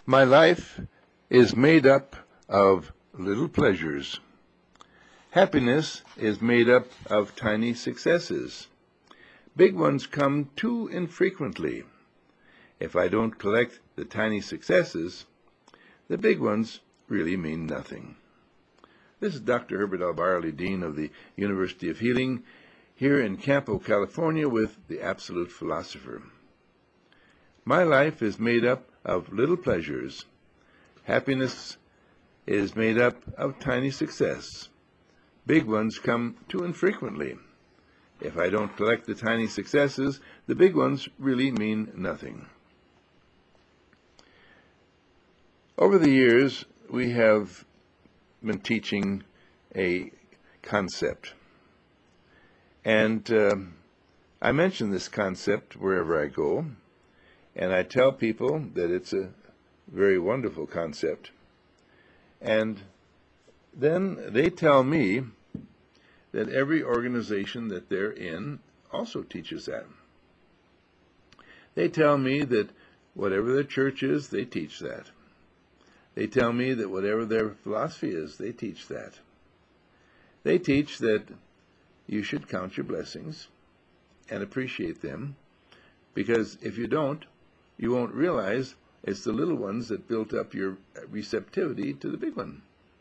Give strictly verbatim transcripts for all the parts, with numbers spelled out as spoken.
My life is made up of little pleasures. Happiness is made up of tiny successes. Big ones come too infrequently. If I don't collect the tiny successes, the big ones really mean nothing. This is Doctor Herbert L. Barley, Dean of the University of Healing, here in Campo, California, with the Absolute Philosopher. My life is made up of little pleasures. Happiness is made up of tiny success. Big ones come too infrequently. If I don't collect the tiny successes, the big ones really mean nothing. Over the years, we have been teaching a concept. And uh, I mention this concept wherever I go, and I tell people that it's a very wonderful concept. And then they tell me that every organization that they're in also teaches that. They tell me that whatever their church is, they teach that. They tell me that whatever their philosophy is, they teach that. They teach that you should count your blessings and appreciate them, because if you don't, you won't realize it's the little ones that built up your receptivity to the big one.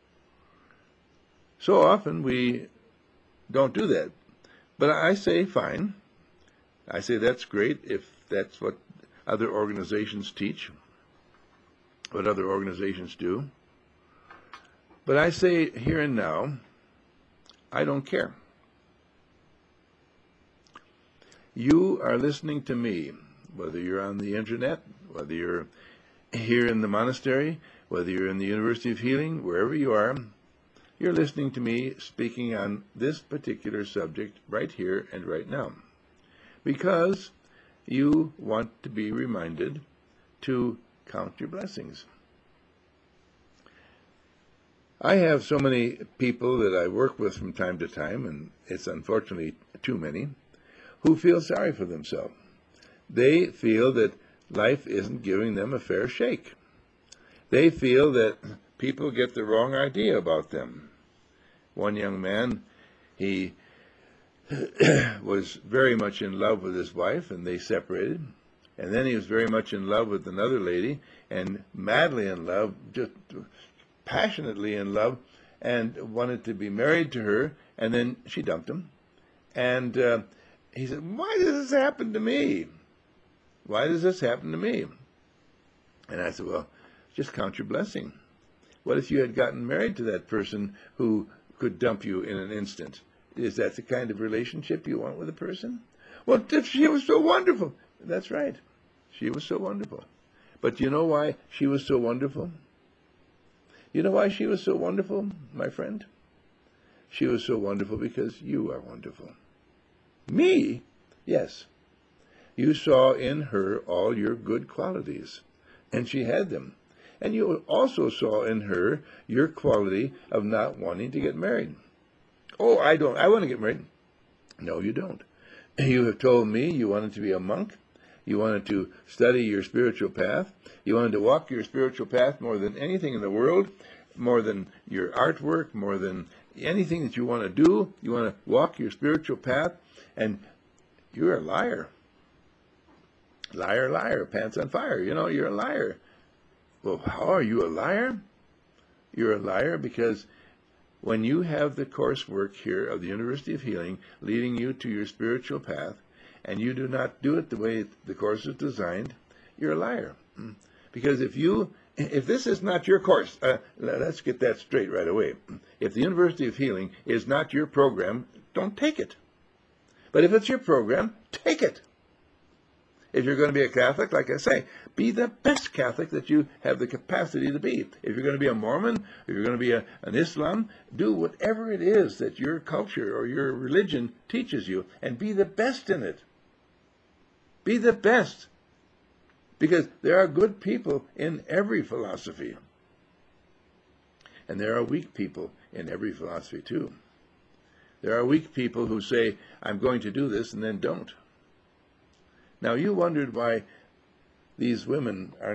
So often we don't do that. But I say, fine. I say that's great if that's what other organizations teach, what other organizations do. But I say here and now, I don't care. You are listening to me, whether you're on the internet, whether you're here in the monastery, whether you're in the University of Healing, wherever you are, you're listening to me speaking on this particular subject right here and right now, because you want to be reminded to count your blessings. I have so many people that I work with from time to time, and it's unfortunately too many, who feel sorry for themselves. They feel that life isn't giving them a fair shake. They feel that people get the wrong idea about them. One young man, he was very much in love with his wife, and they separated. And then he was very much in love with another lady, and madly in love, just passionately in love, and wanted to be married to her, and then she dumped him. And uh, he said, why does this happen to me? Why does this happen to me? And I said, well, just count your blessing. What if you had gotten married to that person who could dump you in an instant? Is that the kind of relationship you want with a person? Well, if she was so wonderful. That's right. She was so wonderful. But you know why she was so wonderful? You know why she was so wonderful, my friend? She was so wonderful because you are wonderful. Me? Yes. You saw in her all your good qualities, and she had them. And you also saw in her your quality of not wanting to get married. Oh, I don't. I want to get married. No, you don't. You have told me you wanted to be a monk. You wanted to study your spiritual path. You wanted to walk your spiritual path more than anything in the world, more than your artwork, more than anything that you want to do. You want to walk your spiritual path, and you're a liar. Liar, liar, pants on fire. You know, you're a liar. Well, how are you a liar? You're a liar because when you have the coursework here of the University of Healing leading you to your spiritual path, and you do not do it the way the course is designed, you're a liar. Because if you, if this is not your course, uh, let's get that straight right away. If the University of Healing is not your program, don't take it. But if it's your program, take it. If you're going to be a Catholic, like I say, be the best Catholic that you have the capacity to be. If you're going to be a Mormon, if you're going to be a, an Islam, do whatever it is that your culture or your religion teaches you, and be the best in it. Be the best. Because there are good people in every philosophy. And there are weak people in every philosophy too. There are weak people who say, I'm going to do this, and then don't. Now, you wondered why these women are not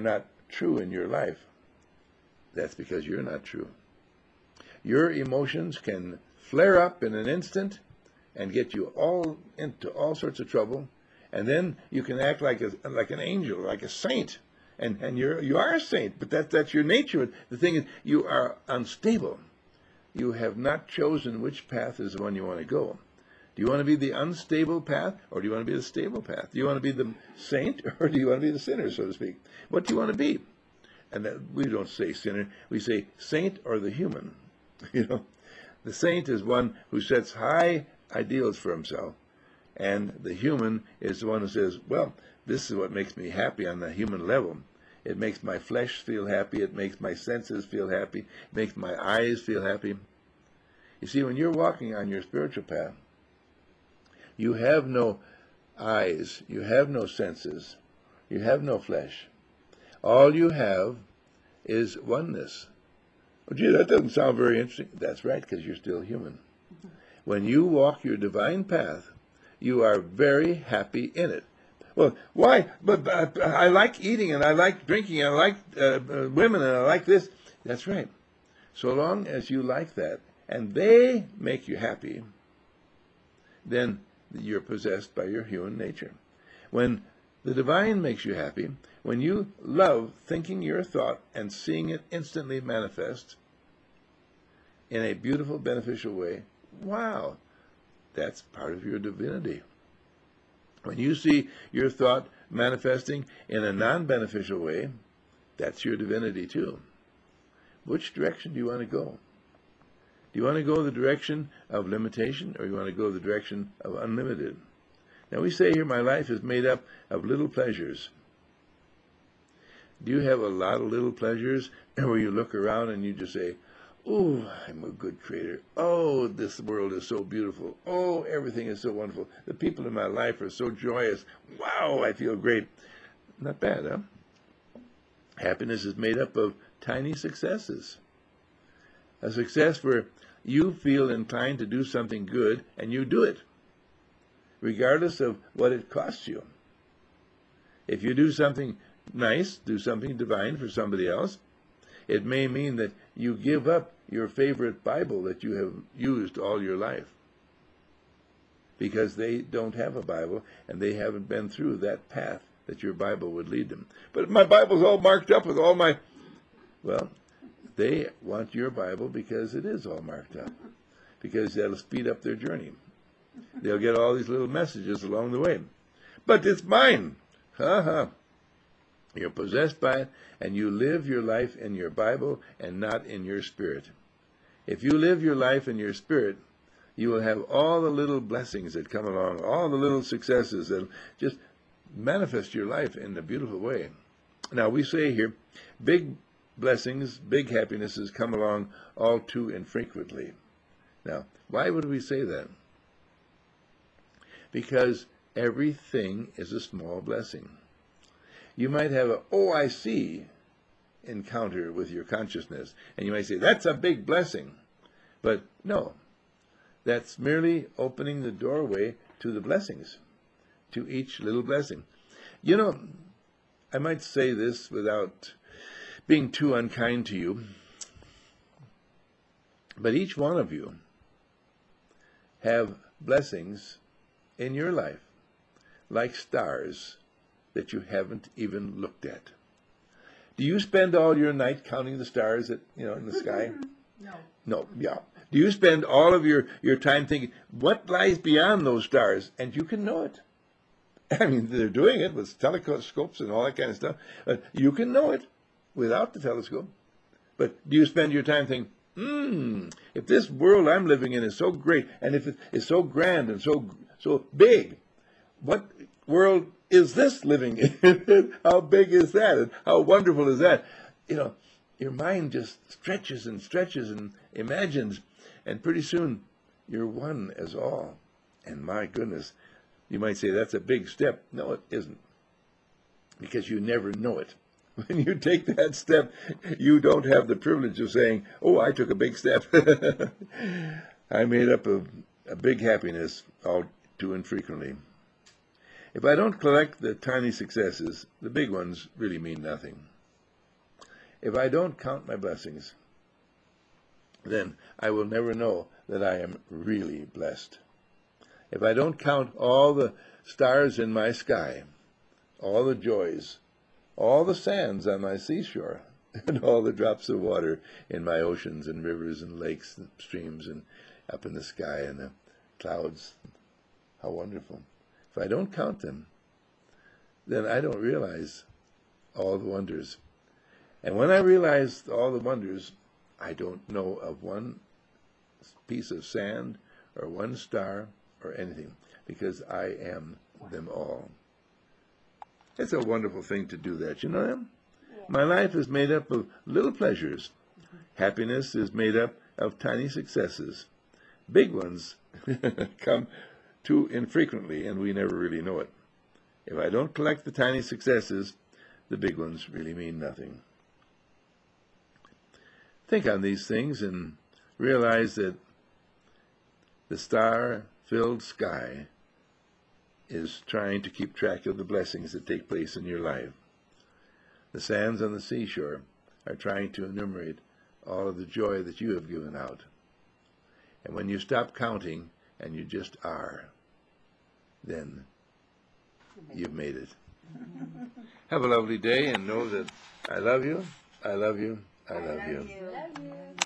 true in your life, that's because you're not true. Your emotions can flare up in an instant and get you all into all sorts of trouble, and then you can act like a like an angel, like a saint, and and you're you are a saint, but that that's your nature. The thing is, you are unstable. You have not chosen which path is the one you want to go. Do you want to be the unstable path, or do you want to be the stable path? Do you want to be the saint, or do you want to be the sinner, so to speak? What do you want to be? And that, we don't say sinner, we say saint or the human. You know, the saint is one who sets high ideals for himself, and the human is the one who says, well, this is what makes me happy on the human level. It makes my flesh feel happy, it makes my senses feel happy, it makes my eyes feel happy. You see, when you're walking on your spiritual path, you have no eyes, you have no senses, you have no flesh. All you have is oneness. Oh, gee, that doesn't sound very interesting. That's right, because you're still human. When you walk your divine path, you are very happy in it. Well, why? But uh, I like eating, and I like drinking, and I like uh, uh, women, and I like this. That's right. So long as you like that, and they make you happy, then you're possessed by your human nature. When the divine makes you happy, when you love thinking your thought and seeing it instantly manifest in a beautiful, beneficial way, wow, that's part of your divinity. When you see your thought manifesting in a non-beneficial way, that's your divinity too. Which direction do you want to go? Do you want to go the direction of limitation, or do you want to go the direction of unlimited? Now we say here, my life is made up of little pleasures. Do you have a lot of little pleasures where you look around and you just say, oh, I'm a good creator. Oh, this world is so beautiful. Oh, everything is so wonderful. The people in my life are so joyous. Wow, I feel great. Not bad, huh? Happiness is made up of tiny successes. A success where you feel inclined to do something good and you do it, regardless of what it costs you. If you do something nice, do something divine for somebody else, it may mean that you give up your favorite Bible that you have used all your life because they don't have a Bible and they haven't been through that path that your Bible would lead them. But my Bible's all marked up with all my... Well, they want your Bible because it is all marked up, because that'll speed up their journey. They'll get all these little messages along the way. But it's mine. Ha ha. You're possessed by it, and you live your life in your Bible and not in your spirit. If you live your life in your spirit, you will have all the little blessings that come along, all the little successes that just manifest your life in a beautiful way. Now, we say here, big blessings, big happinesses come along all too infrequently. Now, why would we say that? Because everything is a small blessing. You might have a, oh, I see, encounter with your consciousness, and you might say, that's a big blessing. But no, that's merely opening the doorway to the blessings, to each little blessing. You know, I might say this without being too unkind to you, but each one of you have blessings in your life, like stars that you haven't even looked at. Do you spend all your night counting the stars that, you know, in the sky? No. No, yeah. Do you spend all of your, your time thinking, what lies beyond those stars? And you can know it. I mean, they're doing it with telescopes and all that kind of stuff. But you can know it without the telescope. But do you spend your time thinking, hmm, if this world I'm living in is so great, and if it is so grand and so so big, what world is this living in? How big is that? And how wonderful is that? You know, your mind just stretches and stretches and imagines, and pretty soon you're one as all. And my goodness, you might say that's a big step. No, it isn't, because you never know it. When you take that step, you don't have the privilege of saying, oh, I took a big step. I made up a, a big happiness all too infrequently. If I don't collect the tiny successes, the big ones really mean nothing. If I don't count my blessings, then I will never know that I am really blessed. If I don't count all the stars in my sky, all the joys, all the sands on my seashore, and all the drops of water in my oceans and rivers and lakes and streams and up in the sky and the clouds, how wonderful. If I don't count them, then I don't realize all the wonders. And when I realize all the wonders, I don't know of one piece of sand or one star or anything, because I am them all. It's a wonderful thing to do that, you know that? My life is made up of little pleasures. Happiness is made up of tiny successes. Big ones come too infrequently, and we never really know it. If I don't collect the tiny successes, the big ones really mean nothing. Think on these things and realize that the star-filled sky is trying to keep track of the blessings that take place in your life. The sands on the seashore are trying to enumerate all of the joy that you have given out. And when you stop counting and you just are, then you've made it. Have a lovely day and know that I love you, I love you, I love you. Love you.